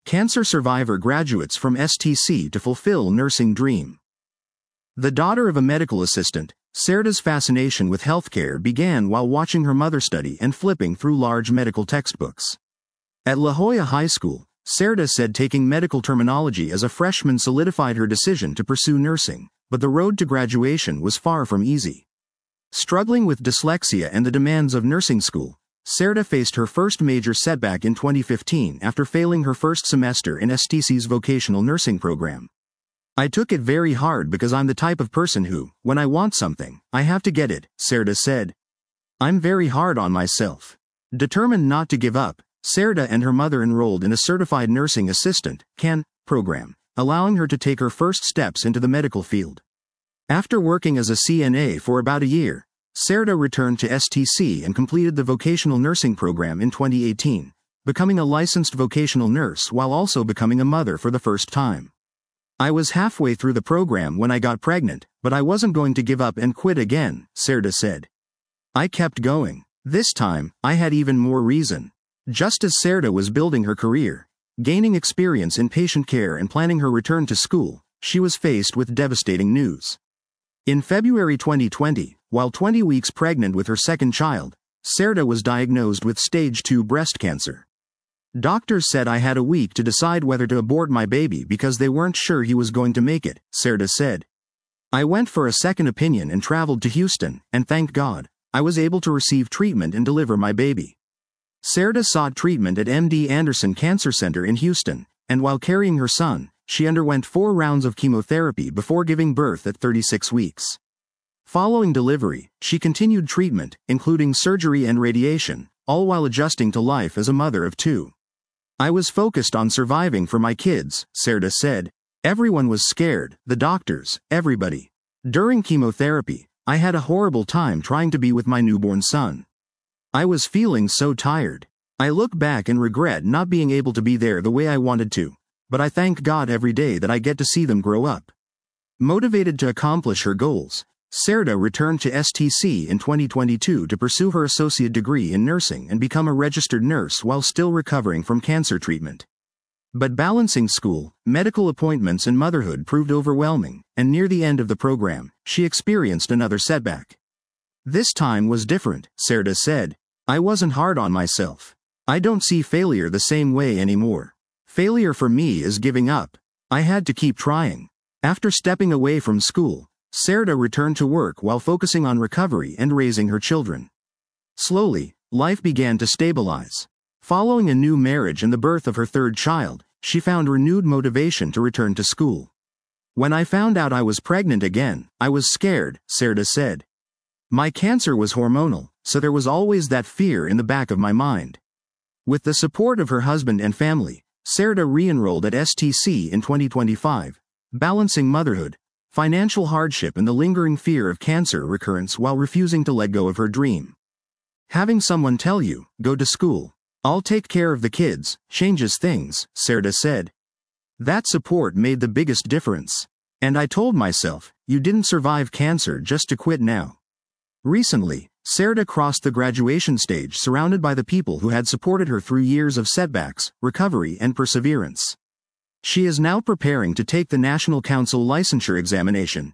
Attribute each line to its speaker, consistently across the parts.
Speaker 1: Cancer survivor graduates from STC to fulfill nursing dream. The daughter of a medical assistant, Serda's fascination with healthcare began while watching her mother study and flipping through large medical textbooks. At La Jolla High School, Serda said taking medical terminology as a freshman solidified her decision to pursue nursing, but the road to graduation was far from easy. Struggling with dyslexia and the demands of nursing school, Serda faced her first major setback in 2015 after failing her first semester in STC's vocational nursing program. "I took it very hard because I'm the type of person who, when I want something, I have to get it," Serda said. "I'm very hard on myself." Determined not to give up, Serda and her mother enrolled in a Certified Nursing Assistant (CAN) program, allowing her to take her first steps into the medical field. After working as a CNA for about a year, Serda returned to STC and completed the vocational nursing program in 2018, becoming a licensed vocational nurse while also becoming a mother for the first time. "I was halfway through the program when I got pregnant, but I wasn't going to give up and quit again," Serda said. "I kept going. This time, I had even more reason." Just as Serda was building her career, gaining experience in patient care and planning her return to school, she was faced with devastating news. In February 2020, while 20 weeks pregnant with her second child, Serda was diagnosed with stage 2 breast cancer. "Doctors said I had a week to decide whether to abort my baby because they weren't sure he was going to make it," Serda said. "I went for a second opinion and traveled to Houston, and thank God, I was able to receive treatment and deliver my baby." Serda sought treatment at MD Anderson Cancer Center in Houston, and while carrying her son, she underwent 4 rounds of chemotherapy before giving birth at 36 weeks. Following delivery, she continued treatment, including surgery and radiation, all while adjusting to life as a mother of 2. "I was focused on surviving for my kids," Serda said. "Everyone was scared, the doctors, everybody. During chemotherapy, I had a horrible time trying to be with my newborn son. I was feeling so tired. I look back and regret not being able to be there the way I wanted to, but I thank God every day that I get to see them grow up." Motivated to accomplish her goals, Serda returned to STC in 2022 to pursue her associate degree in nursing and become a registered nurse while still recovering from cancer treatment. But balancing school, medical appointments and motherhood proved overwhelming, and near the end of the program, she experienced another setback. "This time was different," Serda said. "I wasn't hard on myself. I don't see failure the same way anymore. Failure for me is giving up. I had to keep trying." After stepping away from school, Serda returned to work while focusing on recovery and raising her children. Slowly, life began to stabilize. Following a new marriage and the birth of her third child, she found renewed motivation to return to school. "When I found out I was pregnant again, I was scared," Serda said. "My cancer was hormonal, so there was always that fear in the back of my mind." With the support of her husband and family, Serda re-enrolled at STC in 2025, balancing motherhood, financial hardship and the lingering fear of cancer recurrence while refusing to let go of her dream. "Having someone tell you, go to school, I'll take care of the kids, changes things," Serda said. "That support made the biggest difference. And I told myself, you didn't survive cancer just to quit now." Recently, Serda crossed the graduation stage surrounded by the people who had supported her through years of setbacks, recovery and perseverance. She is now preparing to take the National Council Licensure Examination,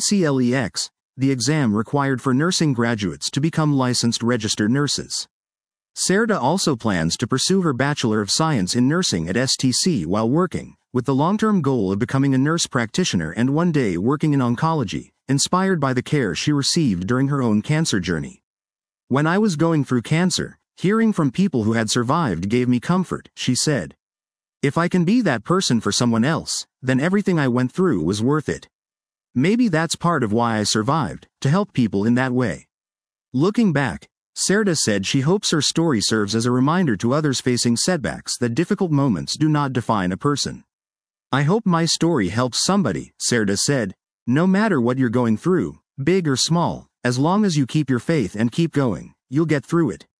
Speaker 1: NCLEX, the exam required for nursing graduates to become licensed registered nurses. Serda also plans to pursue her Bachelor of Science in Nursing at STC while working, with the long-term goal of becoming a nurse practitioner and one day working in oncology, inspired by the care she received during her own cancer journey. "When I was going through cancer, hearing from people who had survived gave me comfort," she said. "If I can be that person for someone else, then everything I went through was worth it. Maybe that's part of why I survived, to help people in that way." Looking back, Serda said she hopes her story serves as a reminder to others facing setbacks that difficult moments do not define a person. "I hope my story helps somebody," Serda said. "No matter what you're going through, big or small, as long as you keep your faith and keep going, you'll get through it."